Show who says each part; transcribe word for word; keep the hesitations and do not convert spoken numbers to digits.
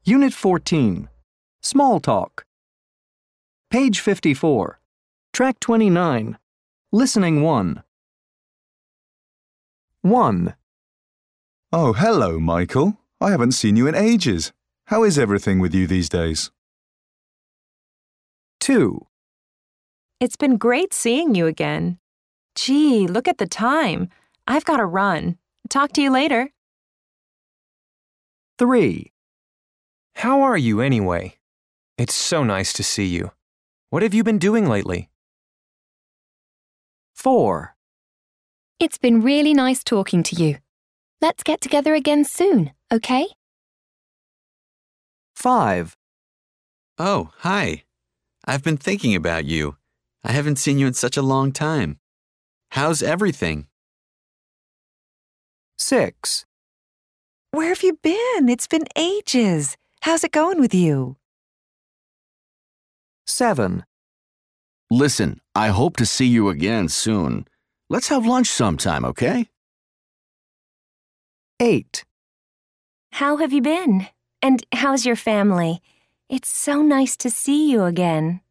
Speaker 1: Unit fourteen. Small Talk. Page fifty-four. Track twenty-nine. Listening one. one.
Speaker 2: Oh, hello, Michael. I haven't seen you in ages. How is everything with you these days?
Speaker 1: two.
Speaker 3: It's been great seeing you again. Gee, look at the time. I've got to run. Talk to you later.
Speaker 1: three.
Speaker 4: How are you anyway? It's so nice to see you. What have you been doing lately?
Speaker 1: four.
Speaker 5: It's been really nice talking to you. Let's get together again soon, okay?
Speaker 1: five.
Speaker 6: Oh, hi. I've been thinking about you. I haven't seen you in such a long time. How's everything?
Speaker 1: six.
Speaker 3: Where have you been? It's been ages. How's it going with you?
Speaker 1: seven.
Speaker 7: Listen, I hope to see you again soon. Let's have lunch sometime, okay?
Speaker 1: eight.
Speaker 8: How have you been? And how's your family? It's so nice to see you again.